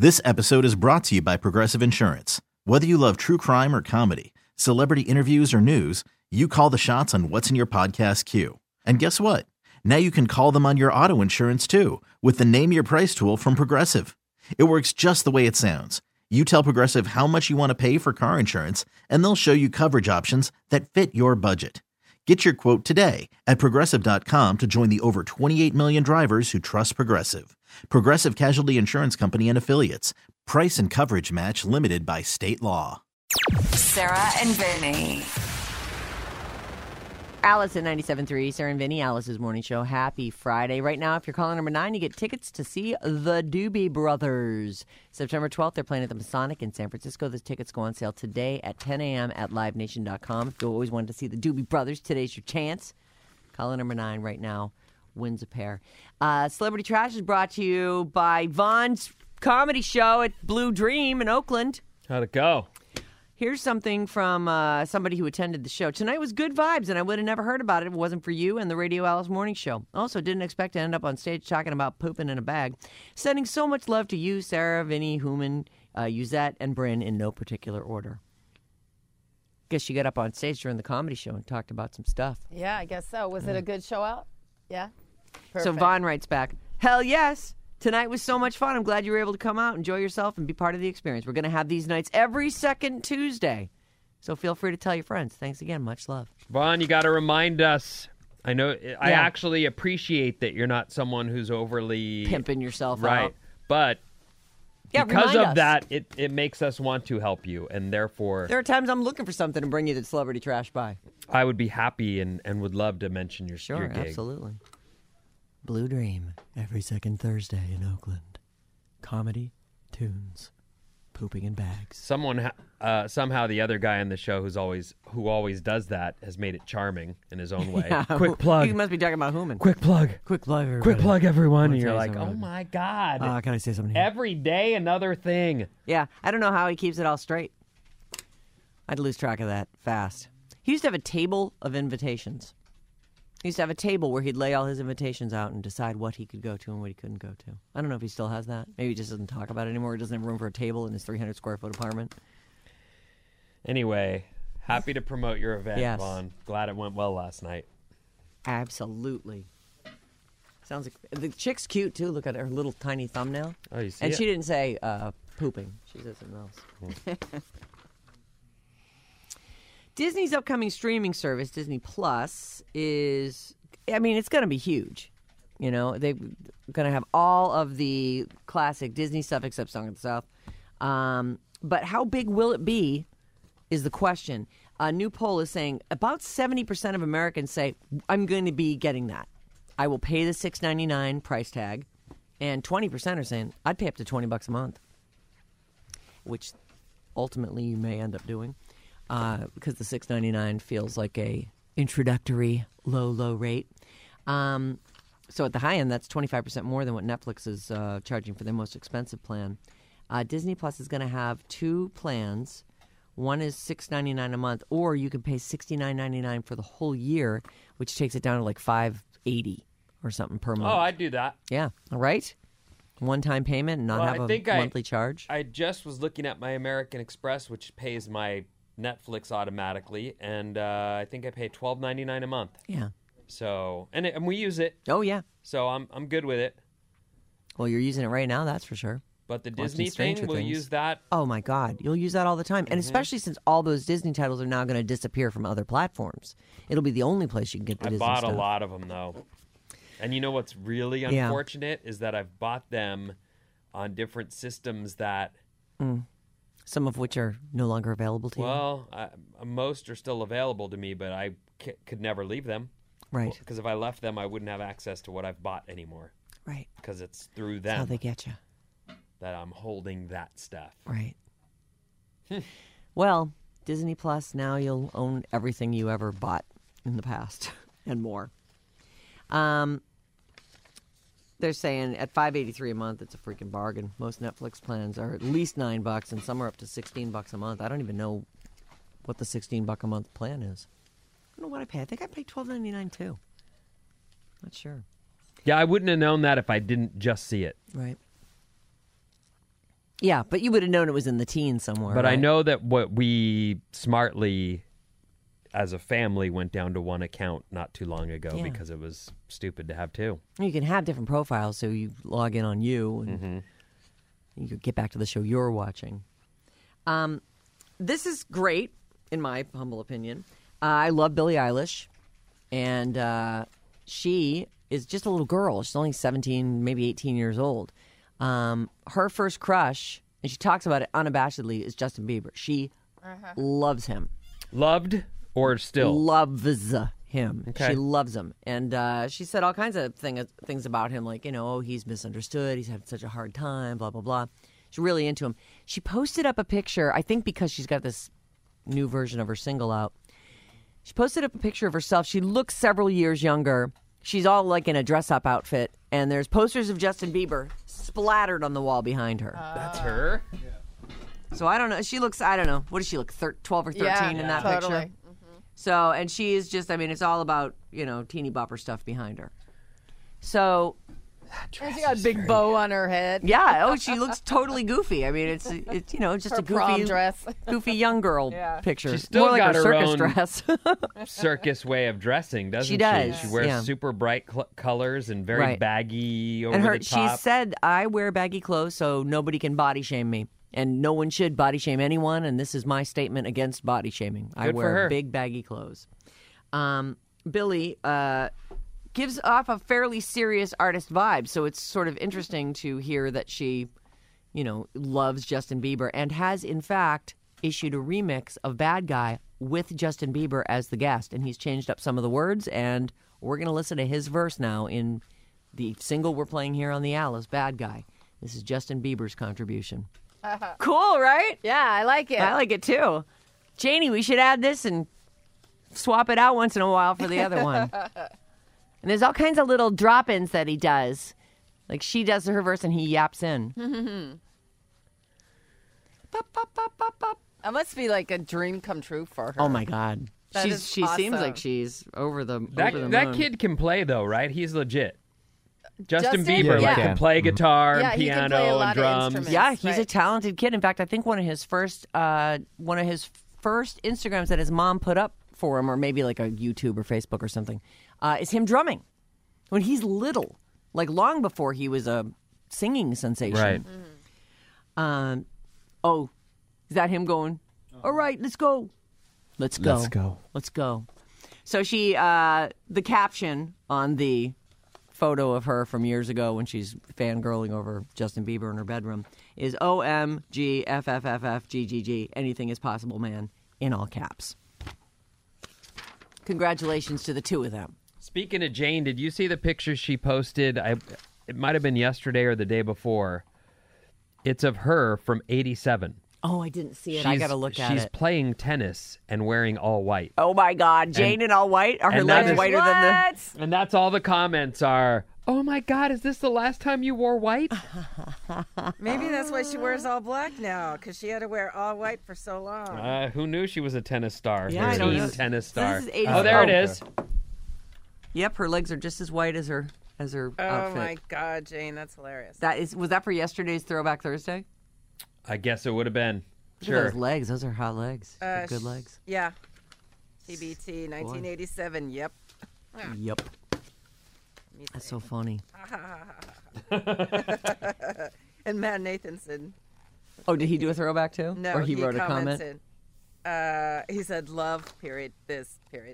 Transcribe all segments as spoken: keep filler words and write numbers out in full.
This episode is brought to you by Progressive Insurance. Whether you love true crime or comedy, celebrity interviews or news, you call the shots on what's in your podcast queue. And guess what? Now you can call them on your auto insurance too with the Name Your Price tool from Progressive. It works just the way it sounds. You tell Progressive how much you want to pay for car insurance, and they'll show you coverage options that fit your budget. Get your quote today at Progressive dot com to join the over twenty-eight million drivers who trust Progressive. Progressive Casualty Insurance Company and Affiliates. Price and coverage match limited by state law. Sarah and Vinny. Alice at ninety-seven point three, Sarah and Vinny, Alice's morning show. Happy Friday. Right now, if you're calling number nine, you get tickets to see the Doobie Brothers. September twelfth, they're playing at the Masonic in San Francisco. The tickets go on sale today at ten a.m. at live nation dot com. If you always wanted to see the Doobie Brothers, today's your chance. Caller number nine right now wins a pair. Uh, Celebrity Trash is brought to you by Vaughn's comedy show at Blue Dream in Oakland. How'd it go? Here's something from uh, somebody who attended the show. Tonight was good vibes, and I would have never heard about it if it wasn't for you and the Radio Alice Morning Show. Also, didn't expect to end up on stage talking about pooping in a bag. Sending so much love to you, Sarah, Vinny, Human, uh, Yuzette, and Bryn in no particular order. Guess you got up on stage during the comedy show and talked about some stuff. Yeah, I guess so. Was yeah. it a good show out? Yeah? Perfect. So Vaughn writes back, hell yes. Tonight was so much fun. I'm glad you were able to come out, enjoy yourself, and be part of the experience. We're going to have these nights every second Tuesday. So feel free to tell your friends. Thanks again. Much love. Vaughn, you got to remind us. I know. I yeah. actually appreciate that you're not someone who's overly... pimping yourself right. out. But yeah, because of us. that, it, it makes us want to help you. And therefore... There are times I'm looking for something to bring you the Celebrity Trash by. I would be happy and, and would love to mention your, sure, your gig. Absolutely. Blue Dream, every second Thursday in Oakland. Comedy, tunes, pooping in bags. Someone, ha- uh, somehow the other guy on the show who's always who always does that has made it charming in his own way. yeah. Quick plug. You must be talking about Human. Quick plug. Quick plug, everybody. Quick plug, everyone. And you're you like, something. oh my God. Uh, can I say something here? Every day another thing. Yeah, I don't know how he keeps it all straight. I'd lose track of that fast. He used to have a table of invitations. He used to have a table where he'd lay all his invitations out and decide what he could go to and what he couldn't go to. I don't know if he still has that. Maybe he just doesn't talk about it anymore. He doesn't have room for a table in his three hundred square foot apartment. Anyway, happy to promote your event, yes. Vaughn. Glad it went well last night. Absolutely. Sounds like the chick's cute too. Look at her little tiny thumbnail. Oh, you see And it? she didn't say uh, pooping. She said something else. Mm. Disney's upcoming streaming service, Disney Plus, is, I mean, it's going to be huge. You know, they're going to have all of the classic Disney stuff except Song of the South. Um, but how big will it be is the question. A new poll is saying about seventy percent of Americans say, I'm going to be getting that. I will pay the six ninety-nine price tag. And twenty percent are saying, I'd pay up to twenty bucks a month, which ultimately you may end up doing. Uh, because the six ninety-nine feels like a introductory low, low rate. Um, so at the high end, that's twenty-five percent more than what Netflix is uh, charging for their most expensive plan. Uh, Disney Plus is going to have two plans. One is six ninety-nine a month, or you can pay sixty-nine ninety-nine for the whole year, which takes it down to like five eighty or something per month. Oh, I'd do that. Yeah, all right. One-time payment and not well, have I a think monthly I, charge. I just was looking at my American Express, which pays my Netflix automatically, and uh, I think I pay twelve ninety-nine a month. Yeah. So, and, it, and we use it. Oh, yeah. So I'm I'm good with it. Well, you're using it right now, that's for sure. But the Watching Disney Stranger thing, we'll Things. use that. Oh, my God. You'll use that all the time. And Mm-hmm. especially since all those Disney titles are now going to disappear from other platforms. It'll be the only place you can get the I Disney bought stuff. a lot of them, though. And you know what's really Yeah. unfortunate is that I've bought them on different systems that, Mm. Some of which are no longer available to you. well, I, most are still available to me, but I c- could never leave them. Right. Because if I left them, I wouldn't have access to what I've bought anymore. Right. Because it's through That's how them they get you. that I'm holding that stuff. Right. Well, Disney Plus, now you'll own everything you ever bought in the past and more. Um, they're saying at five eighty-three a month, it's a freaking bargain. Most Netflix plans are at least nine bucks, and some are up to sixteen bucks a month. I don't even know what the sixteen buck a month plan is. I don't know what I pay. I think I pay twelve ninety-nine too. Not sure. Yeah, I wouldn't have known that if I didn't just see it. Right. Yeah, but you would have known it was in the teens somewhere. But I right? know that what we smartly, as a family, went down to one account not too long ago Yeah. because it was stupid to have two. You can have different profiles, so you log in on you and Mm-hmm. you can get back to the show you're watching. Um, this is great, in my humble opinion. Uh, I love Billie Eilish, and uh, she is just a little girl. She's only seventeen, maybe eighteen years old. Um, her first crush, and she talks about it unabashedly, is Justin Bieber. She loves him. Loved or still? Loves him. Okay. She loves him. And uh, she said all kinds of thing, things about him, like, you know, oh, he's misunderstood. He's had such a hard time, blah, blah, blah. She's really into him. She posted up a picture, I think because she's got this new version of her single out. She posted up a picture of herself. She looks several years younger. She's all like in a dress-up outfit. And there's posters of Justin Bieber splattered on the wall behind her. That's her? So I don't know. She looks, I don't know. What does she look, thir- twelve or thirteen Yeah, in that totally. picture? So, and she is just, I mean, it's all about, you know, teeny bopper stuff behind her. So, And she got a big bow on her head. yeah, oh, she looks totally goofy. I mean, it's, it's you know, just Her a prom goofy, dress. goofy young girl Yeah. picture. She's still More like got her her circus own- dress. Circus way of dressing, doesn't she? She does, She wears yeah. super bright cl- colors and very Right. baggy over And her, the she top. said, I wear baggy clothes so nobody can body shame me. And no one should body shame anyone. And this is my statement against body shaming. I Good for wear her. big baggy clothes. Um, Billy uh, gives off a fairly serious artist vibe. So it's sort of interesting to hear that she, you know, loves Justin Bieber and has, in fact, issued a remix of Bad Guy with Justin Bieber as the guest. And he's changed up some of the words. And we're going to listen to his verse now in the single we're playing here on the Alice, Bad Guy. This is Justin Bieber's contribution. Cool, right? Yeah, I like it. I like it too. Janie, we should add this and swap it out once in a while for the other one. And there's all kinds of little drop-ins that he does. Like she does her verse and he yaps in. Pop, pop, pop, pop, pop. That must be like a dream come true for her. Oh my God. That She's, is she seems awesome. like she's over the that over the that moon. kid can play though, right? He's legit. Justin, Justin? Bieber Yeah, like yeah. can play guitar Yeah, and he can piano play a lot and of drums. instruments. Yeah, he's a Right. talented kid. In fact, I think one of his first uh, one of his first Instagrams that his mom put up for him, or maybe like a YouTube or Facebook or something, uh, is him drumming when he's little, like long before he was a singing sensation. Right. Um, oh, is that him going? All right, let's go. Let's go. Let's go. Let's go. So she, uh, the caption on the photo of her from years ago when she's fangirling over Justin Bieber in her bedroom is O M G F F F F G G G. Anything is possible, man, in all caps. Congratulations to the two of them. Speaking of Jane, did you see the picture she posted? I it might have been yesterday or the day before. It's of her from eighty-seven. Oh, I didn't see it. I got to look at she's it. playing tennis and wearing all white. Oh my God, Jane in all white? Are her and that legs is- whiter than the? What? And that's all the comments are, oh my God, is this the last time you wore white? Maybe that's why she wears all black now, because she had to wear all white for so long. Uh, who knew she was a tennis star? Yeah, a I don't teen know. tennis So star. this is eighty- oh, there it oh. is. Yep, her legs are just as white as her as her oh outfit. my God, Jane, that's hilarious. That is was that for yesterday's Throwback Thursday? I guess it would have been. Look Sure. at those legs. Those are hot legs. They're Uh, good sh- legs. Yeah. T B T, nineteen eighty-seven. Yep. Yep. Me That's say. so funny. And Matt Nathanson. Oh, did he do a throwback too? No, or he, wrote a comment. commented. Uh, he said, "Love." Period. This. Period.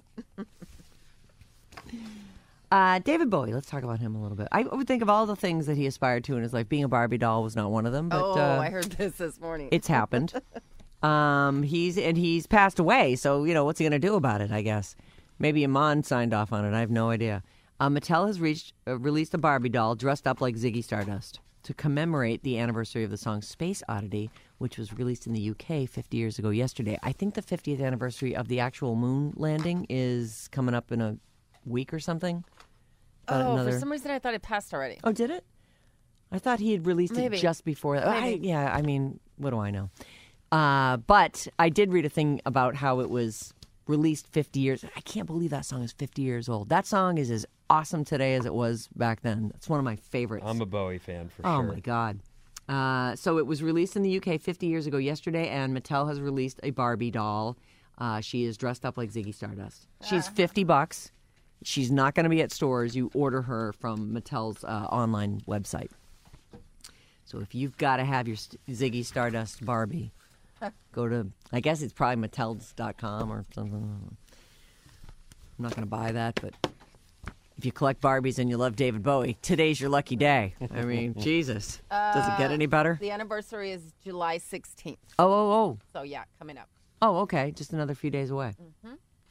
Uh, David Bowie. Let's talk about him a little bit. I would think of all the things that he aspired to in his life. Being a Barbie doll was not one of them, but oh, uh, I heard this this morning. it's happened. um, he's and he's passed away. So you know what's he going to do about it? I guess maybe Iman signed off on it. I have no idea. Uh, Mattel has reached uh, released a Barbie doll dressed up like Ziggy Stardust to commemorate the anniversary of the song Space Oddity, which was released in the U K fifty years ago yesterday. I think the fiftieth anniversary of the actual moon landing is coming up in a week or something. About oh, another- for some reason I thought it passed already. Oh, did it? I thought he had released Maybe. it just before that. I, Maybe. yeah, I mean, what do I know? Uh, but I did read a thing about how it was released fifty years. I can't believe that song is fifty years old. That song is as awesome today as it was back then. It's one of my favorites. I'm a Bowie fan for oh, sure. my God. Uh, so it was released in the U K fifty years ago yesterday, and Mattel has released a Barbie doll. Uh, she is dressed up like Ziggy Stardust. She's fifty bucks. She's not going to be at stores. You order her from Mattel's uh, online website. So if you've got to have your St- Ziggy Stardust Barbie, go to, I guess it's probably Mattels dot com or something. I'm not going to buy that, but if you collect Barbies and you love David Bowie, today's your lucky day. I mean, Jesus. Does it get any better? The anniversary is July sixteenth. Oh, oh, oh. So, yeah, coming up. Oh, okay. Just another few days away. Mm-hmm.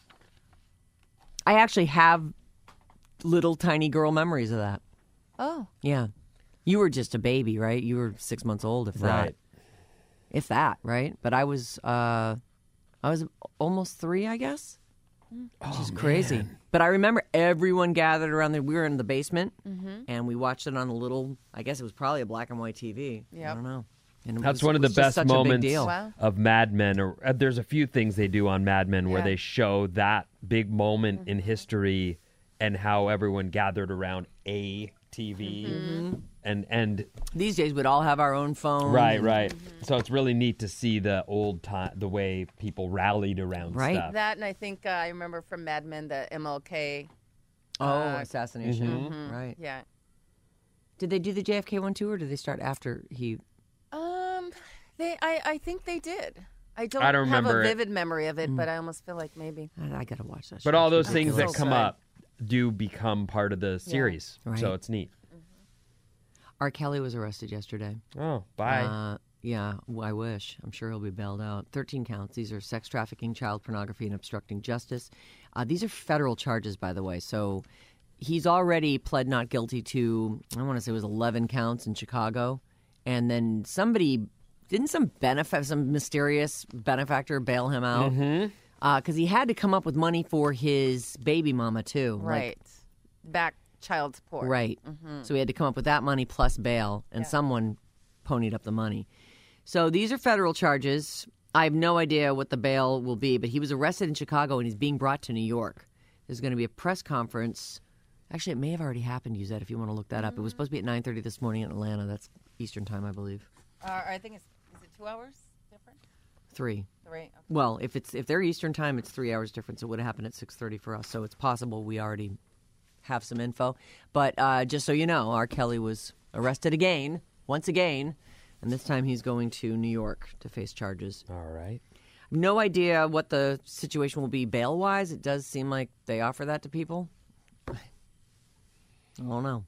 I actually have little tiny girl memories of that. Oh. Yeah. You were just a baby, right? You were six months old, if that. Right. If that, right? But I was, uh, I was almost three, I guess. Which is crazy. But I remember everyone gathered around there. We were in the basement, Mm-hmm. and we watched it on a little, I guess it was probably a black and white T V. I Yep. don't know. And it That's was- one it of the was just best such a big moments deal. Wow. of Mad Men. Or, uh, there's a few things they do on Mad Men where Yeah. they show that big moment Mm-hmm. in history and how everyone gathered around a T V. Mm-hmm. And, and These days, we'd all have our own phone. right, and- right. So it's really neat to see the old time, the way people rallied around Right. stuff. That, and I think uh, I remember from Mad Men the M L K. Oh, Uh, assassination. Mm-hmm. Right. Yeah. Did they do the J F K one too, or did they start after he? Um, they, I, I think they did. I don't, I don't have remember a it. vivid memory of it, but I almost feel like maybe. I, I gotta watch that. But show. all those It's things that ridiculous. come good. up do become part of the series. Right. So it's neat. R. Kelly was arrested yesterday. Oh, bye. Uh, yeah, well, I wish. I'm sure he'll be bailed out. thirteen counts. These are sex trafficking, child pornography, and obstructing justice. Uh, these are federal charges, by the way. So he's already pled not guilty to, I want to say it was eleven counts in Chicago. And then somebody, didn't some benefit, some mysterious benefactor bail him out? Mm-hmm. Because he had to come up with money for his baby mama, too. Like, Right. Back child support. Right. So he had to come up with that money plus bail, and someone ponied up the money. So these are federal charges. I have no idea what the bail will be, but he was arrested in Chicago and he's being brought to New York. There's going to be a press conference. Actually, it may have already happened, Yuzette, if you want to look that up. It was supposed to be at nine thirty this morning in Atlanta. That's Eastern time, I believe. Uh, I think it's, is it two hours different? Three. Three. Okay. Well, if it's if they're Eastern time, it's three hours difference. It would have happened at six thirty for us, so it's possible we already have some info. But uh, just so you know, R. Kelly was arrested again, once again, and this time he's going to New York to face charges. All right. No idea what the situation will be bail-wise. It does seem like they offer that to people. I don't know.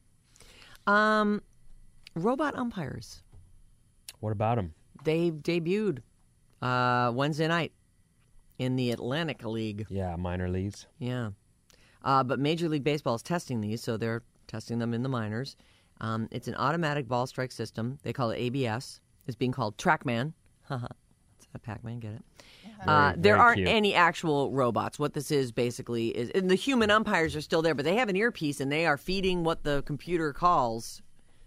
Um, robot umpires. What about them? They debuted uh, Wednesday night in the Atlantic League. Yeah, minor leagues. Yeah. Uh, but Major League Baseball is testing these, so they're testing them in the minors. Um, it's an automatic ball strike system. They call it A B S. It's being called TrackMan. Haha. It's a Pac-Man, get it? Uh, Very- there very aren't cute. any actual robots. What this is basically is, and the human umpires are still there, but they have an earpiece and they are feeding what the computer calls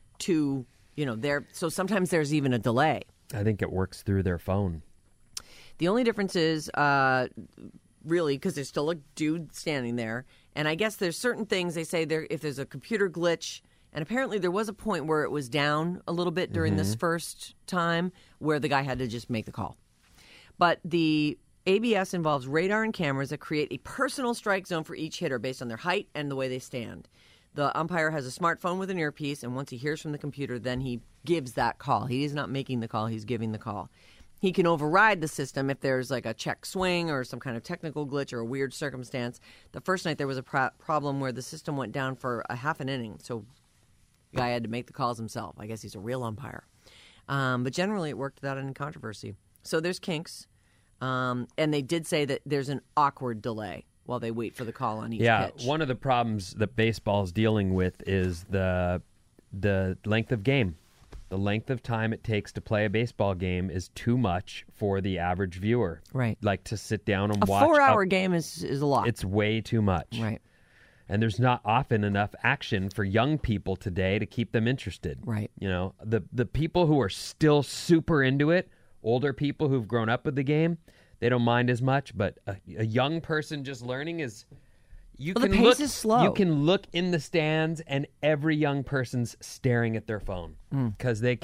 to, you know, their. So sometimes there's even a delay. I think it works through their phone. The only difference is, uh, really, because there's still a dude standing there, and I guess there's certain things they say there if there's a computer glitch, and apparently there was a point where it was down a little bit during this first time where the guy had to just make the call. But the A B S involves radar and cameras that create a personal strike zone for each hitter based on their height and the way they stand. The umpire has a smartphone with an earpiece, and once he hears from the computer, then he gives that call. He is not making the call, he's giving the call. He can override the system if there's like a check swing or some kind of technical glitch or a weird circumstance. The first night there was a pro- problem where the system went down for a half an inning, so the guy had to make the calls himself. I guess he's a real umpire. Um, but generally it worked without any controversy. So there's kinks, um, and they did say that there's an awkward delay while they wait for the call on each Yeah, pitch. one of the problems that baseball's dealing with is the the length of game. The length of time it takes to play a baseball game is too much for the average viewer. Right. Like to sit down and A watch. four-hour game is, is a lot. It's way too much. Right. And there's not often enough action for young people today to keep them interested. Right. You know, the the people who are still super into it, older people who've grown up with the game, they don't mind as much. But a, a young person just learning is, you Well, the can pace look, is slow. You can look in the stands, and every young person's staring at their phone Mm. because they can't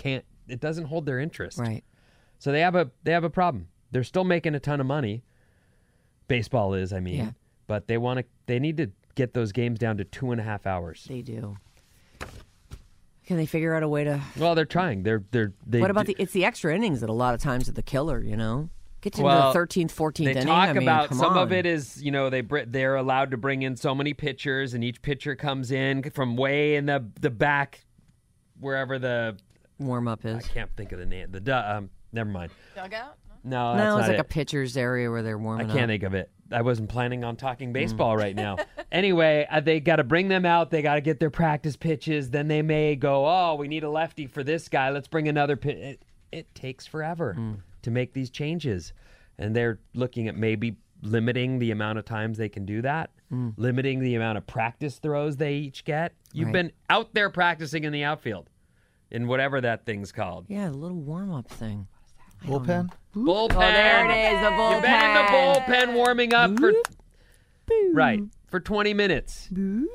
it doesn't hold their interest. Right. So they have a they have a problem. They're still making a ton of money. Baseball is, I mean, Yeah. but they want to. They need to get those games down to two and a half hours. They do. Can they figure out a way to? Well, they're trying. They're they're. They What about do- the? It's the extra innings that a lot of times are the killer. You know, get you Well, into the thirteenth, fourteenth They inning. talk I mean, about come some on. of it is, you know, they br- they're allowed to bring in so many pitchers, and each pitcher comes in from way in the the back, wherever the warm up I is. can't think of the name. The du- um, never mind. Dugout? No, that's No, it's not like it. a pitcher's area where they're I warming can't up. think of it. I wasn't planning on talking baseball Mm. right now. Anyway, uh, they got to bring them out. They got to get their practice pitches. Then they may go, oh, we need a lefty for this guy. Let's bring another pitch. It, it takes forever Mm. to make these changes. And they're looking at maybe limiting the amount of times they can do that, limiting the amount of practice throws they each get. You've Right. been out there practicing in the outfield, in whatever that thing's called. Yeah, the little warm up thing. Bullpen? Bullpen. Oh, there it is, the bullpen. You've been in the bullpen warming up for right for twenty minutes.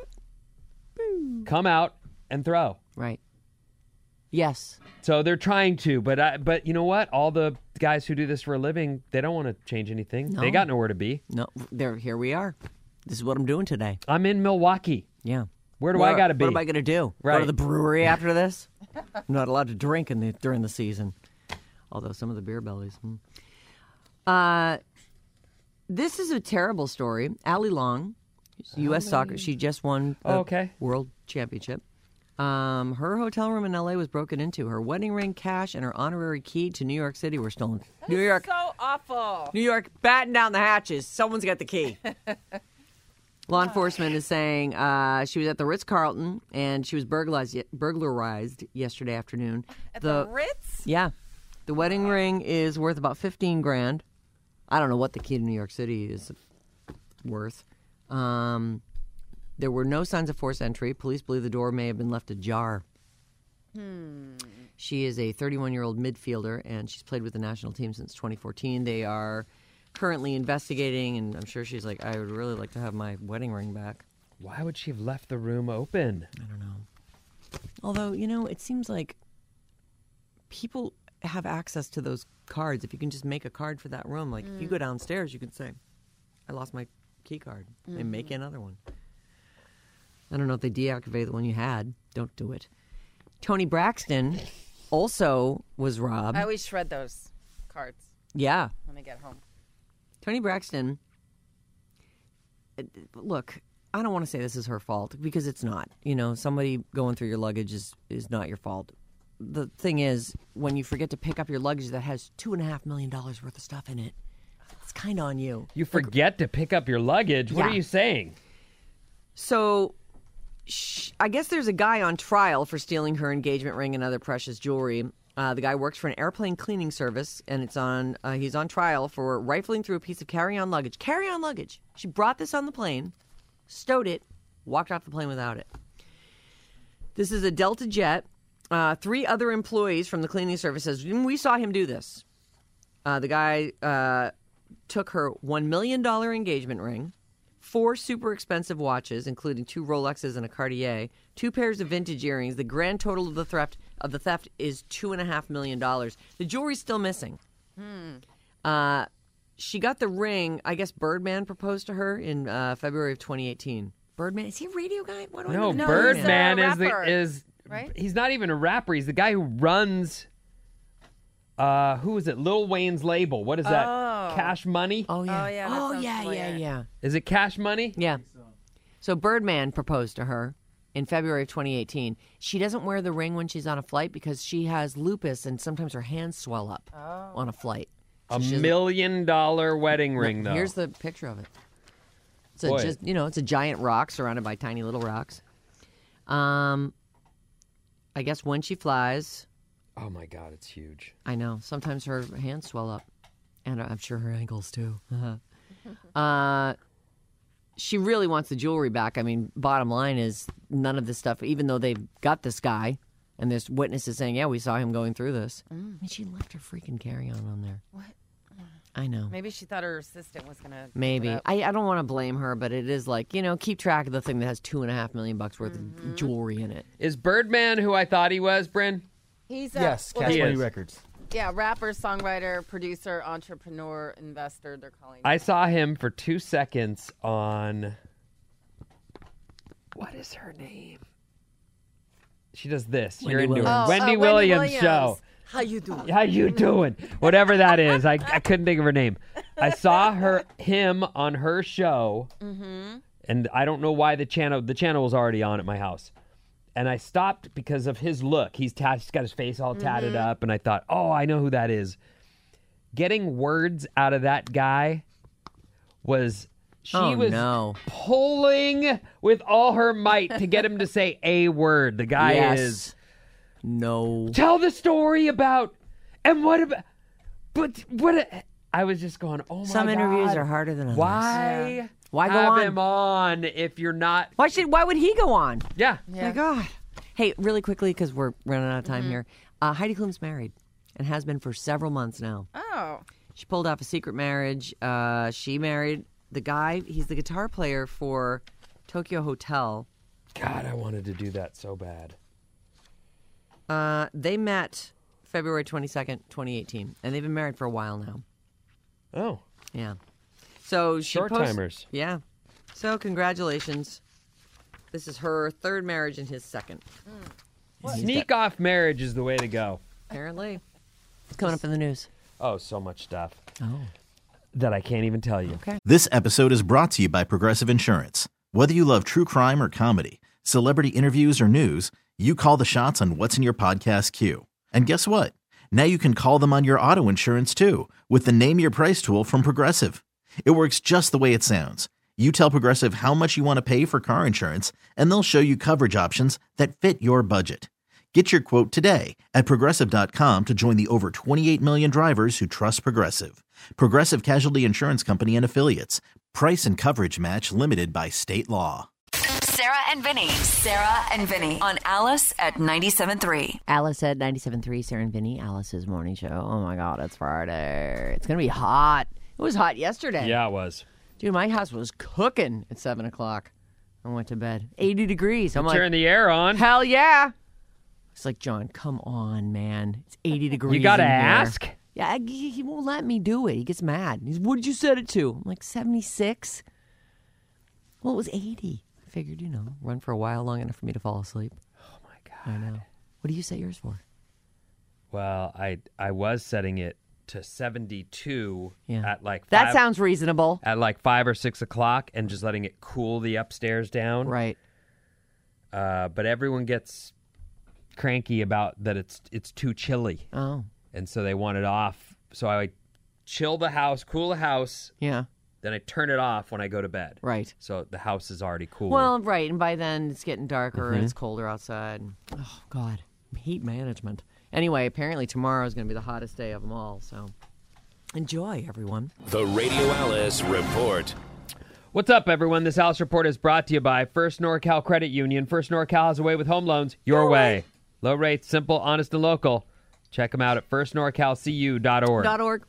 Come out and throw. Right. Yes. So they're trying to, but I, but you know what? All the guys who do this for a living, they don't want to change anything. No. They got nowhere to be. No. There. Here we are. This is what I'm doing today. I'm in Milwaukee. Yeah. Where do Where- I got to be? What am I going to do? Go Right. to the brewery after this? I'm not allowed to drink in the during the season. Although some of the beer bellies. hmm. Uh, this is a terrible story. Allie Long, U S soccer. She just won the Oh, okay. World Championship. Um, her hotel room in L A was broken into. Her wedding ring, cash, and her honorary key to New York City were stolen. New York, So awful. New York, batten down the hatches. Someone's got the key. Law enforcement is saying uh, she was at the Ritz Carlton and she was burglarized, burglarized yesterday afternoon. At the, Ritz? Yeah, the wedding ring is worth about fifteen grand. I don't know what the key to New York City is worth. Um, there were no signs of forced entry. Police believe the door may have been left ajar. Hmm. She is a thirty-one-year-old midfielder, and she's played with the national team since twenty fourteen. They are currently investigating, and I'm sure she's like, I would really like to have my wedding ring back. Why would she have left the room open? I don't know. Although, you know, it seems like people have access to those cards. If you can just make a card for that room, like if you go downstairs, you can say, I lost my key card, and make another one. I don't know if they deactivate the one you had. Don't do it. Tony Braxton also was robbed. I always shred those cards Yeah. when I get home. Tony Braxton, uh, look, I don't want to say this is her fault because it's not. You know, somebody going through your luggage is, is not your fault. The thing is, when you forget to pick up your luggage that has two and a half million dollars worth of stuff in it, it's kind of on you. You forget to pick up your luggage. What Yeah. are you saying? So, sh- I guess there's a guy on trial for stealing her engagement ring and other precious jewelry. Uh, the guy works for an airplane cleaning service, and it's on. Uh, he's on trial for rifling through a piece of carry-on luggage. Carry-on luggage. She brought this on the plane, stowed it, walked off the plane without it. This is a Delta jet. Uh, three other employees from the cleaning service says we saw him do this. Uh, the guy uh, took her one million dollars engagement ring, four super expensive watches, including two Rolexes and a Cartier, two pairs of vintage earrings. The grand total of the theft of the theft is two and a half million dollars. The jewelry's still missing. Uh, she got the ring. I guess Birdman proposed to her in uh, February of twenty eighteen. Birdman, is he a radio guy? Why do I No, know No, Birdman he's a is the rapper, is right? He's not even a rapper. He's the guy who runs. Uh, who is it? Lil Wayne's label. What is that? Oh. Cash Money? Oh yeah. Oh, yeah, that Oh sounds yeah. Yeah. familiar. Yeah. Is it Cash Money? Yeah. So Birdman proposed to her in February of twenty eighteen. She doesn't wear the ring when she's on a flight because she has lupus and sometimes her hands swell up on a flight. So A she doesn't- million dollar wedding ring, though. Here's the picture of it. It's a Boy. just you know, it's a giant rock surrounded by tiny little rocks. Um, I guess when she flies, Oh my God, it's huge. I know sometimes her hands swell up, and I'm sure her ankles too. uh, she really wants the jewelry back. I mean, bottom line is none of this stuff. Even though they've got this guy, and there's witnesses saying, "Yeah, we saw him going through this." I mean, she left her freaking carry-on on there. What? I know. Maybe she thought her assistant was going to. Maybe. I, I don't want to blame her, but it is like, you know, keep track of the thing that has two and a half million bucks worth of jewelry in it. Is Birdman who I thought he was, Bryn? He's a, Yes, well, Cash He Money is. Records. yeah, rapper, songwriter, producer, entrepreneur, investor. They're calling. I saw him for two seconds on. What is her name? She does this. You're Wendy into it. Williams. Oh, Wendy uh, Williams, Wendy show. Williams. How you doing? How you doing? Whatever that is. I, I couldn't think of her name. I saw her him on her show, Mm-hmm. and I don't know why the channel the channel was already on at my house. And I stopped because of his look. He's, tat- he's got his face all tatted Mm-hmm. up, and I thought, oh, I know who that is. Getting words out of that guy was she Oh, was no. pulling with all her might to get him to say a word. The guy yes. is No. tell the story about and what about but what I was just going, oh my Some God. interviews are harder than others. Why Why go have on? him on if you're not Why should? Why would he go on? yeah Yeah. My God. Hey, really quickly, because we're running out of Mm-hmm. time here. Uh, Heidi Klum's married and has been for several months now. Oh. She pulled off a secret marriage. Uh, she married the guy. He's the guitar player for Tokyo Hotel. God, I wanted to do that so bad. Uh, they met February twenty-second, twenty eighteen, and they've been married for a while now. Oh, Yeah. So she short post- timers. Yeah. So congratulations. This is her third marriage and his second. Sneak off marriage is the way to go. Apparently. It's coming up in the news. Oh, so much stuff Oh. that I can't even tell you. Okay. This episode is brought to you by Progressive Insurance. Whether you love true crime or comedy, celebrity interviews or news, you call the shots on what's in your podcast queue. And guess what? Now you can call them on your auto insurance too with the Name Your Price tool from Progressive. It works just the way it sounds. You tell Progressive how much you want to pay for car insurance, and they'll show you coverage options that fit your budget. Get your quote today at Progressive dot com to join the over twenty-eight million drivers who trust Progressive. Progressive Casualty Insurance Company and Affiliates. Price and coverage match limited by state law. Sarah and Vinny. Sarah and Vinny on Alice at ninety-seven point three. Alice at ninety-seven point three, Sarah and Vinny, Alice's morning show. Oh my God, it's Friday. It's going to be hot. It was hot yesterday. Yeah, it was. Dude, my house was cooking at seven o'clock. I went to bed. eighty degrees. I'm like, Turn the air on. hell yeah. It's like, John, come on, man. It's eighty degrees. You got to in here. ask. Yeah, I, he he won't let me do it. He gets mad. He's, what did you set it to? I'm like, seventy-six. Well, it was eighty. I figured, you know, run for a while, long enough for me to fall asleep. Oh my God. I know. What do you set yours for? Well, I I was setting it to seventy-two Yeah. at like That five, sounds reasonable. at like five or six o'clock, and just letting it cool the upstairs down. Right. Uh, but everyone gets cranky about that it's it's too chilly, Oh, and so they want it off. So I chill the house, cool the house, yeah. then I turn it off when I go to bed. Right. So the house is already cool. Well, right. And by then it's getting darker Mm-hmm. and it's colder outside. Oh, God. Heat management. Anyway, apparently tomorrow is going to be the hottest day of them all. So enjoy, everyone. The Radio Alice Report. What's up, everyone? This Alice Report is brought to you by First NorCal Credit Union. First NorCal has a way with home loans your way. Low rates, simple, honest, and local. Check them out at first norcal c u dot org. Dot org.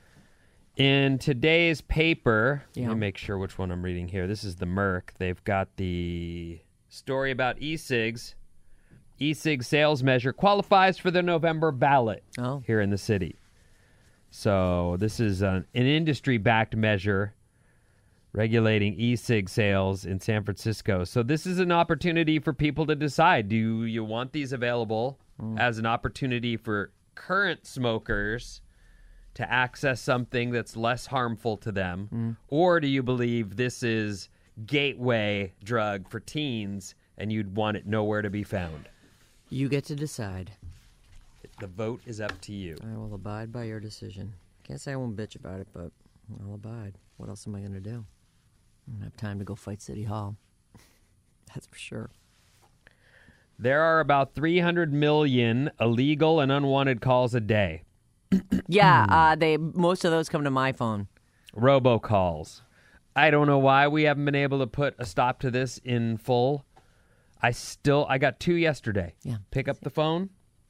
In today's paper, Yeah. let me make sure which one I'm reading here. This is the Merc. They've got the story about e-cigs. E-cig sales measure qualifies for the November ballot Oh. here in the city. So this is an, an industry-backed measure regulating e-cig sales in San Francisco. So this is an opportunity for people to decide, do you want these available as an opportunity for current smokers to access something that's less harmful to them? Or do you believe this is gateway drug for teens and you'd want it nowhere to be found? You get to decide. The vote is up to you. I will abide by your decision. Can't say I won't bitch about it, but I'll abide. What else am I going to do? I don't have time to go fight City Hall. That's for sure. There are about three hundred million illegal and unwanted calls a day. Yeah, uh, they most of those come to my phone. Robocalls. I don't know why we haven't been able to put a stop to this in full. I still, I got two yesterday. Yeah. Pick up the phone.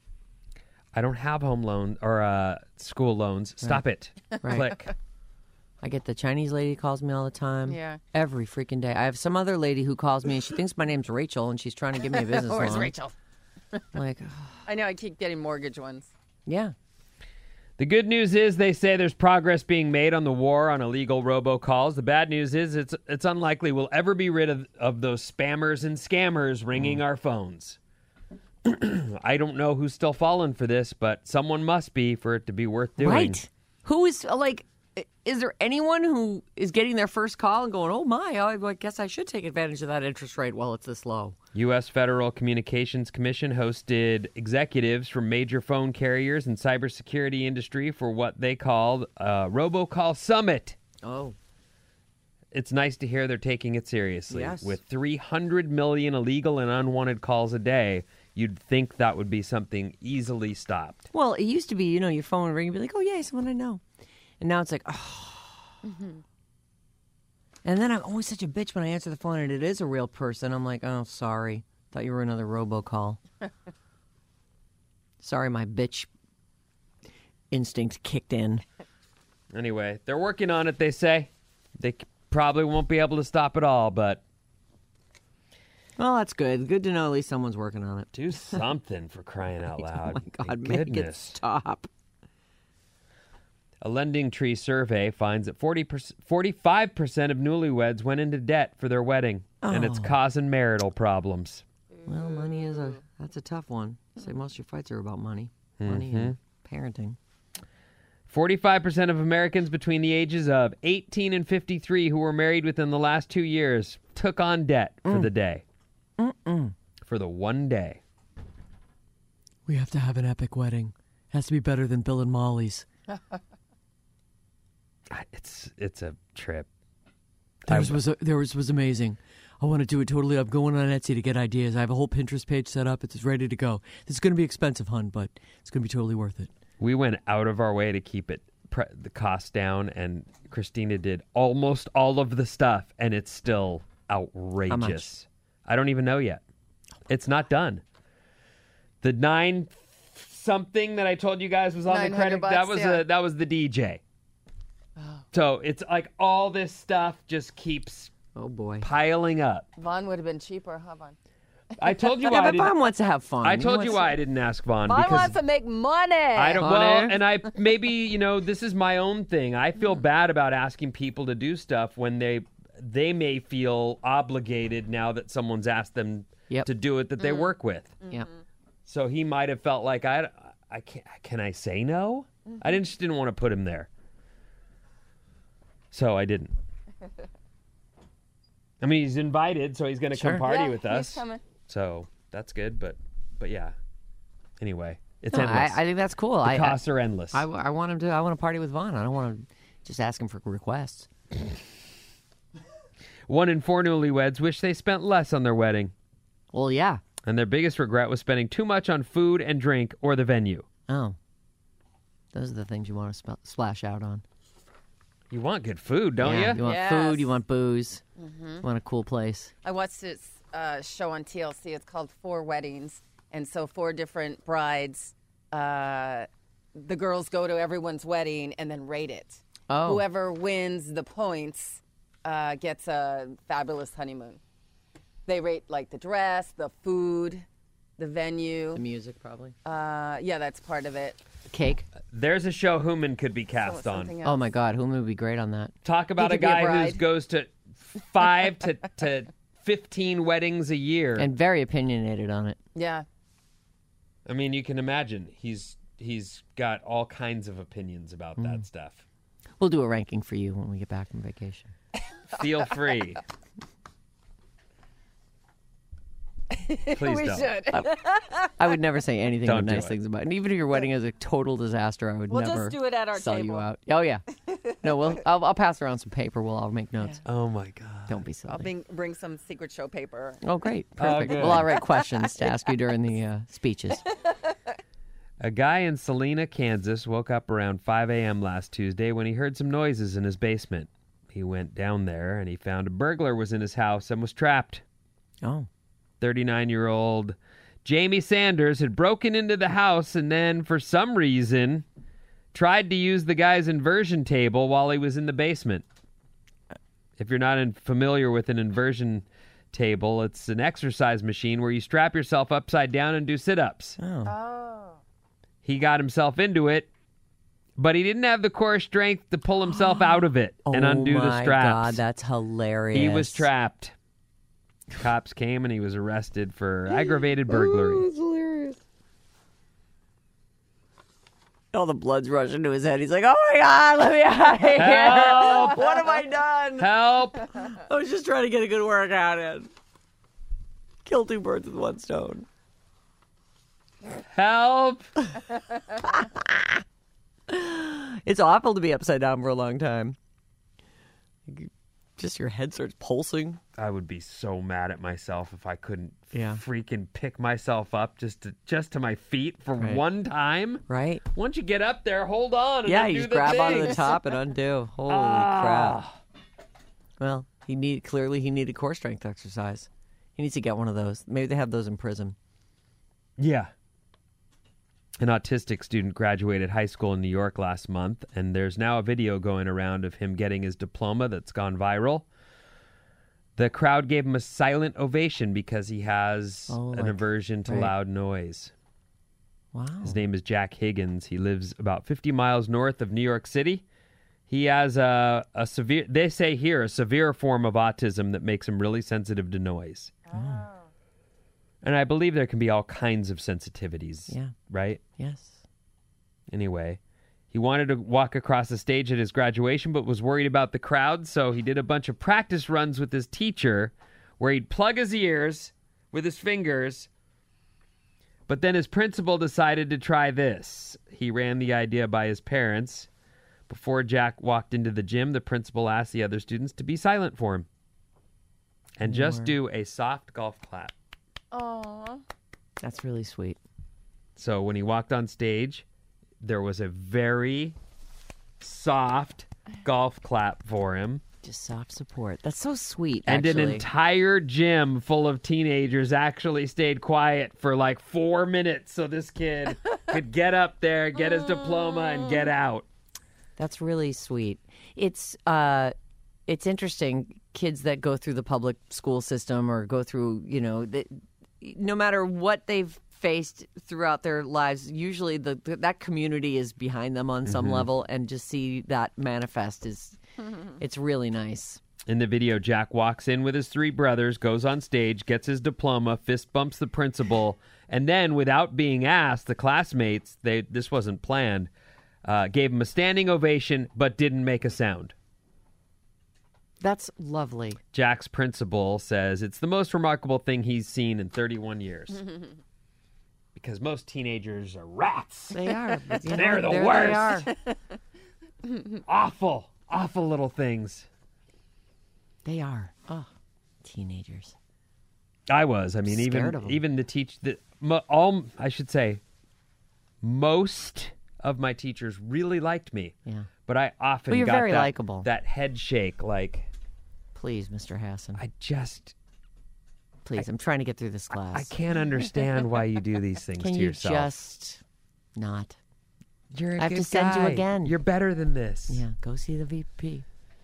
I don't have home loan or uh, school loans. Stop it. Right. Click. I get the Chinese lady who calls me all the time. Yeah. Every freaking day. I have some other lady who calls me and she thinks my name's Rachel and she's trying to give me a business Where's loan. Rachel? Like, I know. I keep getting mortgage ones. yeah. The good news is they say there's progress being made on the war on illegal robocalls. The bad news is it's it's unlikely we'll ever be rid of, of those spammers and scammers ringing our phones. I don't know who's still falling for this, but someone must be for it to be worth doing. Right. Who is, like, is there anyone who is getting their first call and going, oh, my, I guess I should take advantage of that interest rate while it's this low? U S Federal Communications Commission hosted executives from major phone carriers and cybersecurity industry for what they called a Robocall Summit. Oh. It's nice to hear they're taking it seriously. Yes. With three hundred million illegal and unwanted calls a day, you'd think that would be something easily stopped. Well, it used to be, you know, your phone would ring and be like, oh, yeah, someone I know. And now it's like, oh. Mm-hmm. And then I'm always such a bitch when I answer the phone and it is a real person. I'm like, oh, sorry. Thought you were another robocall. Sorry, my bitch instinct kicked in. Anyway, they're working on it, they say. They c- probably won't be able to stop it all, but Well, that's good. Good to know at least someone's working on it. do something for crying out loud. Oh, my God, My make it goodness. stop. A Lending Tree survey finds that forty percent, forty-five percent of newlyweds went into debt for their wedding, and it's Oh. causing marital problems. Well, money is a, that's a tough one. Say most of your fights are about money. Money and parenting. forty-five percent of Americans between the ages of eighteen and fifty-three who were married within the last two years took on debt for the day. Mm-mm. For the one day. We have to have an epic wedding. Has to be better than Bill and Molly's. It's it's a trip. Theirs I- was a, theirs was amazing. I want to do it totally. I'm going on Etsy to get ideas. I have a whole Pinterest page set up. It's ready to go. This is going to be expensive, hun, but it's going to be totally worth it. We went out of our way to keep it pre- the cost down, and Christina did almost all of the stuff, and it's still outrageous. much? I don't even know yet. It's not done. The nine something that I told you guys was on the nine hundred credit. That bucks, was yeah. a, that was the D J. So it's like all this stuff just keeps Oh, boy. piling up. Vaughn would have been cheaper, huh, Vaughn? I told you Yeah, why. I, but didn't, Vaughn wants to have fun. I He told wants you to- why I didn't ask Vaughn Vaughn because wants to make money. I don't. Honey. Well, and I maybe you know this is my own thing. I feel bad about asking people to do stuff when they they may feel obligated now that someone's asked them Yep. to do it that they work with. Yeah. So he might have felt like I I can can I say no? I didn't just didn't want to put him there. So I didn't. I mean, he's invited, so he's going to Sure. come party Yeah, with he's us. coming. So that's good, but but yeah. Anyway, it's No, endless. I, I think that's cool. the I, I, costs are endless. I, I want him to. I want to party with Vaughn. I don't want to just ask him for requests. One in four newlyweds wish they spent less on their wedding, Well, yeah. and their biggest regret was spending too much on food and drink or the venue. Oh, those are the things you want to sp- splash out on. You want good food, don't yeah, you? You want Yes. food. You want booze. You want a cool place. I watched this uh, show on T L C. It's called Four Weddings. And so four different brides, uh, the girls go to everyone's wedding and then rate it. Oh. Whoever wins the points uh, gets a fabulous honeymoon. They rate like the dress, the food, the venue. The music, probably. Uh, yeah, that's part of it. Cake. There's a show Human could be So cast it's on. something Oh else. my God, who would be great on that? Talk about a could be a guy who bride. goes to five to, to fifteen weddings a year. And very opinionated on it. Yeah. I mean, you can imagine he's he's got all kinds of opinions about Mm-hmm. that stuff. We'll do a ranking for you when we get back from vacation. Feel free. Please we don't. should. I would never say anything Don't but do nice it. things about it. And even if your wedding is a total disaster, I would We'll never just do it at our sell table. you out. Oh, yeah. No, we'll, I'll, I'll pass around some paper. We'll all make notes. Oh my God. Don't be silly. I'll bring, bring some secret show paper. Oh, great. Perfect. good. Well, I'll write questions to ask you during the uh, speeches. A guy in Salina, Kansas woke up around five a.m. last Tuesday when he heard some noises in his basement. He went down there and he found a burglar was in his house and was trapped. Oh. thirty-nine-year-old Jamie Sanders had broken into the house and then, for some reason, tried to use the guy's inversion table while he was in the basement. If you're not in, familiar with an inversion table. It's an exercise machine where you strap yourself upside down and do sit-ups. Oh. Oh. He got himself into it, but he didn't have the core strength to pull himself out of it and oh undo the my straps. God, that's hilarious. He was trapped. Cops came and he was arrested for aggravated burglary. hilarious. All the blood's rushing to his head. He's like, oh my God, let me out of here. Help! What have I done? Help! I was just trying to get a good workout in. Kill two birds with one stone. Help! It's awful to be upside down for a long time. Just your head starts pulsing. I would be so mad at myself if I couldn't Yeah. freaking pick myself up just to just to my feet for Right. one time. Right? Once you get up there, hold on. And Yeah, undo you just the grab onto the things. top and undo. Holy crap. Ah. Well, he need clearly he needed core strength exercise. He needs to get one of those. Maybe they have those in prison. Yeah. An autistic student graduated high school in New York last month, and there's now a video going around of him getting his diploma that's gone viral. The crowd gave him a silent ovation because he has Oh, an like- aversion to right. loud noise. Wow. His name is Jack Higgins. He lives about fifty miles north of New York City. He has a, a severe, they say here, a severe form of autism that makes him really sensitive to noise. Oh. And I believe there can be all kinds of sensitivities, Yeah. right? Yes. Anyway, he wanted to walk across the stage at his graduation, but was worried about the crowd, so he did a bunch of practice runs with his teacher where he'd plug his ears with his fingers. But then his principal decided to try this. He ran the idea by his parents. Before Jack walked into the gym, the principal asked the other students to be silent for him and just do a soft golf clap. Aw. That's really sweet. So when he walked on stage, there was a very soft golf clap for him. Just soft support. That's so sweet, And actually. an entire gym full of teenagers actually stayed quiet for like four minutes so this kid could get up there, get his diploma, and get out. That's really sweet. It's uh, it's interesting. Kids that go through the public school system or go through, you know, the, no matter what they've faced throughout their lives, usually the, the that community is behind them on some level, and just see that manifest is, it's really nice. In the video, Jack walks in with his three brothers, goes on stage, gets his diploma, fist bumps the principal, and then, without being asked, the classmates, they this wasn't planned, uh, gave him a standing ovation, but didn't make a sound. That's lovely. Jack's principal says it's the most remarkable thing he's seen in thirty-one years. Because most teenagers are rats. They are. But, you know, They're the there worst. They are. Awful, awful little things. They are. Oh, teenagers. I was. I mean, Scared even of 'em. even the teach the mo- all I should say, most of my teachers really liked me. Yeah. But I often Well, you're got very that, likable. that head shake. Like Please, Mister Hassan. I just Please, I'm trying to get through this class. I can't understand why you do these things Can to you yourself. just not? You're a I have good to send you guy. again. You're better than this. Yeah, go see the V P.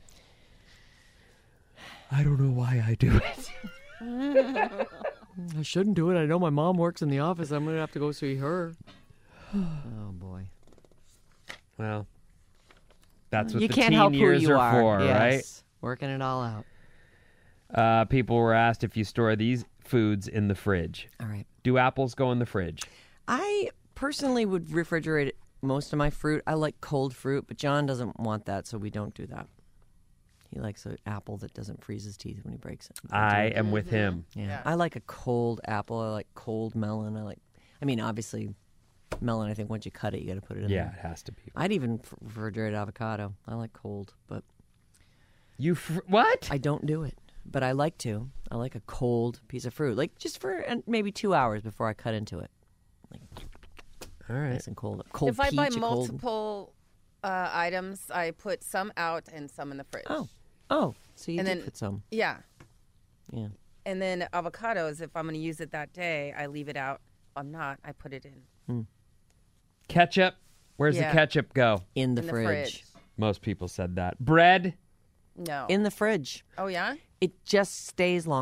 I don't know why I do it. I shouldn't do it. I know my mom works in the office. I'm going to have to go see her. Oh, boy. Well, that's what you the can't teen help who years you are, are. for, Yes. Working it all out. right? Uh, people were asked if you store these foods in the fridge. All right. Do apples go in the fridge? I personally would refrigerate most of my fruit. I like cold fruit, but John doesn't want that, so we don't do that. He likes an apple that doesn't freeze his teeth when he breaks it. I am with him. Yeah. Yeah. I like a cold apple. I like cold melon. I like, I mean, obviously, melon, I think once you cut it, you got to put it in Yeah, there. it has to be. I'd even f- refrigerate avocado. I like cold, but You fr- what? I don't do it. But I like to. I like a cold piece of fruit, like just for uh, maybe two hours before I cut into it. Like All right. nice and cold. Cold If I peach, buy a cold- multiple uh, items, I put some out and some in the fridge. Oh, oh, so you And did then- put some. Yeah. Yeah. And then avocados, if I'm going to use it that day, I leave it out. If I'm not, I put it in. Ketchup. Where's Yeah. the ketchup go? In the in the fridge. fridge. Most people said that. Bread. No. In the fridge. oh, yeah? It just stays longer.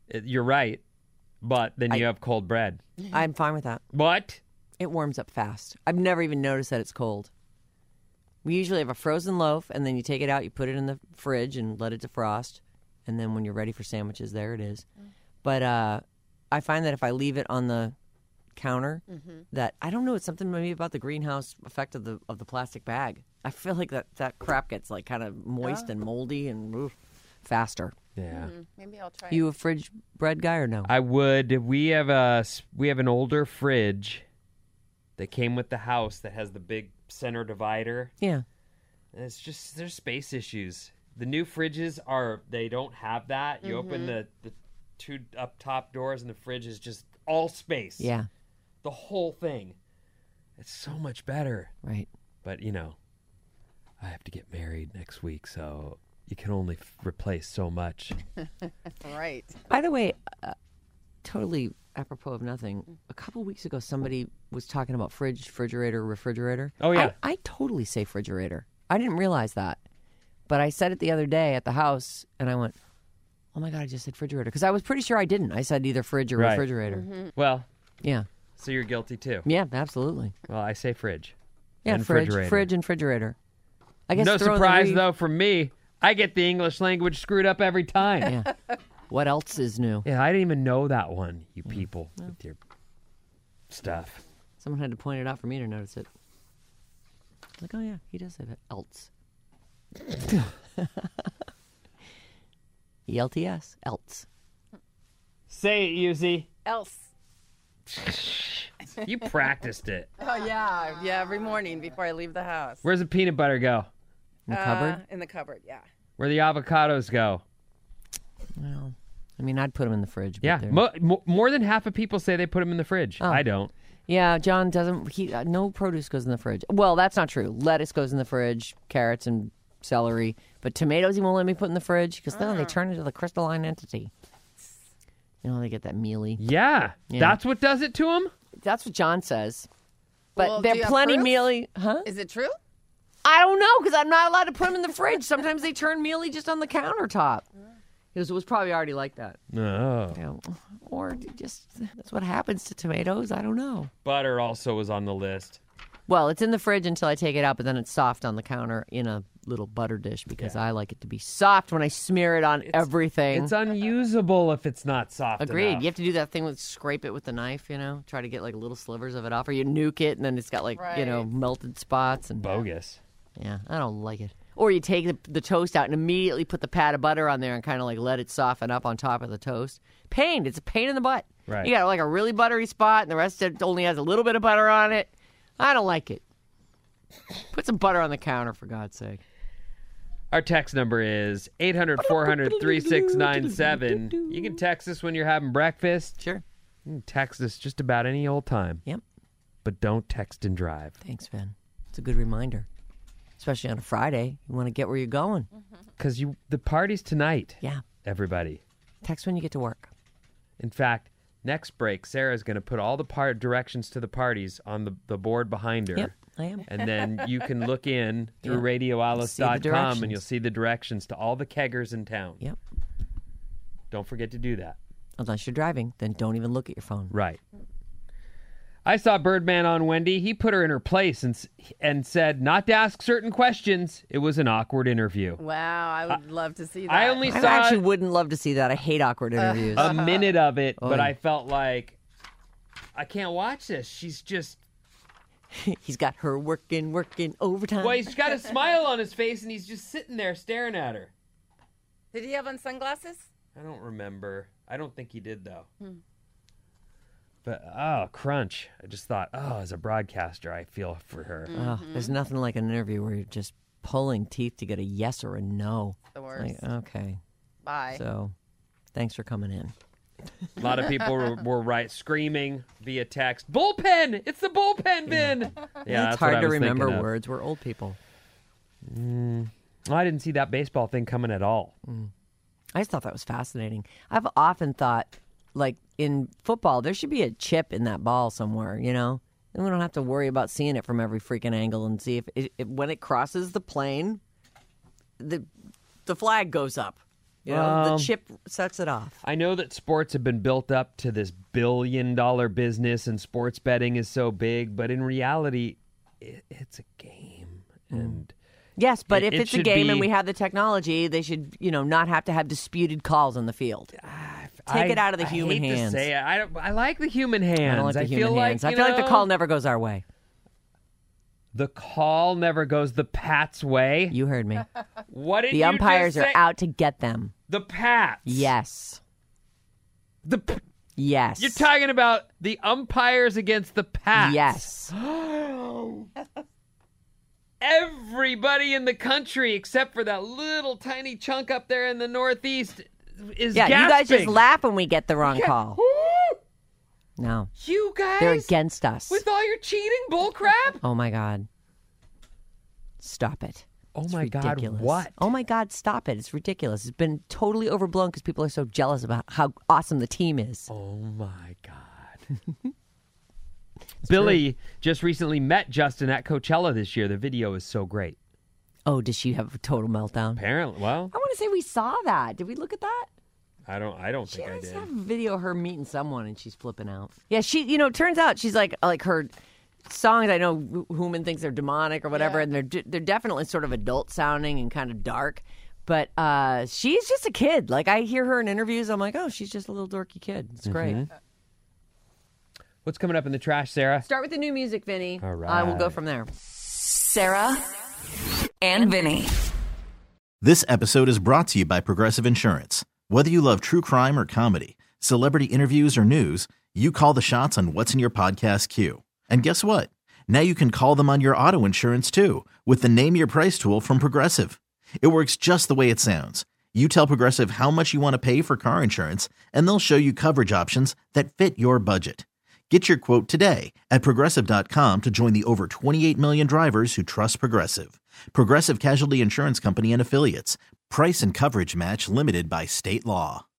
It- you're right, but then you I- have cold bread. I'm fine with that. What? It warms up fast. I've never even noticed that it's cold. We usually have a frozen loaf, and then you take it out, you put it in the fridge, and let it defrost. And then when you're ready for sandwiches, there it is. But uh, I find that if I leave it on the counter, that I don't know, it's something maybe about the greenhouse effect of the of the plastic bag. I feel like that, that crap gets like kind of moist and moldy and oof, faster. Yeah. Maybe I'll try You it. a fridge bread guy or no? I would. We have a we have an older fridge that came with the house that has the big center divider. Yeah. And it's just there's space issues. The new fridges are they don't have that. You open the, the two up top doors and the fridge is just all space. Yeah. The whole thing. It's so much better. Right. But you know, I have to get married next week, so you can only f- replace so much. Right. By the way, uh, totally apropos of nothing, a couple weeks ago somebody was talking about fridge, refrigerator, refrigerator. Oh, yeah. I, I totally say refrigerator. I didn't realize that. But I said it the other day at the house, and I went, oh my God, I just said refrigerator. Because I was pretty sure I didn't. I said either fridge or Right. refrigerator. Well, Yeah. so you're guilty too. Yeah, absolutely. Well, I say fridge. Yeah, and fridge, refrigerator. fridge and refrigerator. I guess No throw in the surprise, re- though, from me. I get the English language screwed up every time. Yeah. What else is new? Yeah, I didn't even know that one, you people, with your stuff. Someone had to point it out for me to notice it. Like, oh yeah, he does say that. Else. E L T S. Else. Say it, Yuzi. Else. You practiced it. Oh, yeah. Yeah, every morning before I leave the house. Where's the peanut butter go? In the Uh, cupboard? In the cupboard, yeah. Where the avocados go? Well, I mean, I'd put them in the fridge. But Yeah, they're- mo- mo- more than half of people say they put them in the fridge. Oh. I don't. Yeah, John doesn't. He uh, no produce goes in the fridge. Well, that's not true. Lettuce goes in the fridge, carrots and celery, but tomatoes he won't let me put in the fridge because then they turn into the crystalline entity. You know, they get that mealy. Yeah, Yeah. that's what does it to them? That's what John says. But Well, do they're you have plenty proof? mealy, huh? Is it true? I don't know because I'm not allowed to put them in the fridge. Sometimes they turn mealy just on the countertop. It was, it was probably already like that. No. You know, or just that's what happens to tomatoes. I don't know. Butter also was on the list. Well, it's in the fridge until I take it out, but then it's soft on the counter in a little butter dish because I like it to be soft when I smear it on everything. It's unusable if it's not soft Agreed. enough. You have to do that thing with scrape it with the knife, you know, try to get like little slivers of it off, or you nuke it and then it's got like you know Right. melted spots and Bogus. yeah, I don't like it. Or you take the, the toast out and immediately put the pat of butter on there and kind of like let it soften up on top of the toast. Pain. It's a pain in the butt. Right. You got like a really buttery spot and the rest of it only has a little bit of butter on it. I don't like it. Put some butter on the counter, for God's sake. Our text number is eight hundred, four hundred, three six nine seven. You can text us when you're having breakfast. Sure. You can text us just about any old time. Yep. But don't text and drive. Thanks, Vin. It's a good reminder. Especially on a Friday. You want to get where you're going. Because you the party's tonight, Yeah. everybody. Text when you get to work. In fact, next break, Sarah's going to put all the part directions to the parties on the, the board behind her. Yep, I am. And then you can look in through Yeah. radio alice See the dot com directions. and you'll see the directions to all the keggers in town. Yep. Don't forget to do that. Unless you're driving, then don't even look at your phone. Right. I saw Birdman on Wendy. He put her in her place and s- and said not to ask certain questions. It was an awkward interview. Wow, I would love to see that. I only I saw actually wouldn't love to see that. I hate awkward interviews. a minute of it, but Oy. I felt like I can't watch this. She's just He's got her working, working overtime. well, he's got a smile on his face and he's just sitting there staring at her. Did he have on sunglasses? I don't remember. I don't think he did though. But oh, crunch! I just thought, oh, as a broadcaster, I feel for her. Oh, there's nothing like an interview where you're just pulling teeth to get a yes or a no. The It's worst. like, okay, Bye. so thanks for coming in. A lot of people were, were right screaming via text. Bullpen! It's the bullpen bin. Yeah, it's that's what hard I to was thinking remember of. words. We're old people. Well, I didn't see that baseball thing coming at all. I just thought that was fascinating. I've often thought, like in football, there should be a chip in that ball somewhere, you know? And we don't have to worry about seeing it from every freaking angle and see if, it, if when it crosses the plane, the the flag goes up. You know, Well, the chip sets it off. I know that sports have been built up to this billion dollar business and sports betting is so big, but in reality, it, it's a game. And Yes, but It- if it it's a should game be- and we have the technology, they should, you know, not have to have disputed calls on the field. Take it I- it out of the I human hate hands. To say it. I, don't, I like the human hands. I don't like the I human feel hands. like I you feel like the know, call never goes our way. The call never goes the Pats' way. You heard me. What did The you umpires just are say? out to get them. The Pats. Yes. The P- Yes. You're talking about the umpires against the Pats. Yes. Everybody in the country, except for that little tiny chunk up there in the Northeast, is Yeah, you guys just gasping. laugh when we get the wrong Yeah. call. Woo! No. You guys, They're against us. with all your cheating bull crap. Oh, my God. Stop it. Oh It's my God, ridiculous. what? Oh my God, stop it. It's ridiculous. It's been totally overblown because people are so jealous about how awesome the team is. Oh my God. Billy just recently met Justin at Coachella this year. The video is so great. Oh, did she have a total meltdown? Apparently, well, I want to say we saw that. Did we look at that? I don't. I don't She think I always did. have a video of her meeting someone and she's flipping out. Yeah, she, you know, it turns out she's like, like her songs, I know Human thinks they're demonic or whatever, Yeah. and they're de- they're definitely sort of adult sounding and kind of dark. But uh, she's just a kid. Like, I hear her in interviews, I'm like, oh, she's just a little dorky kid. It's great. Mm-hmm. What's coming up in the trash, Sarah? Start with the new music, Vinny. All Uh, we'll go right. from there. Sarah and Vinny. This episode is brought to you by Progressive Insurance. Whether you love true crime or comedy, celebrity interviews or news, you call the shots on what's in your podcast queue. And guess what? Now you can call them on your auto insurance too with the Name Your Price tool from Progressive. It works just the way it sounds. You tell Progressive how much you want to pay for car insurance, and they'll show you coverage options that fit your budget. Get your quote today at Progressive dot com to join the over twenty-eight million drivers who trust Progressive. Progressive Casualty Insurance Company and Affiliates. Price and coverage match limited by state law.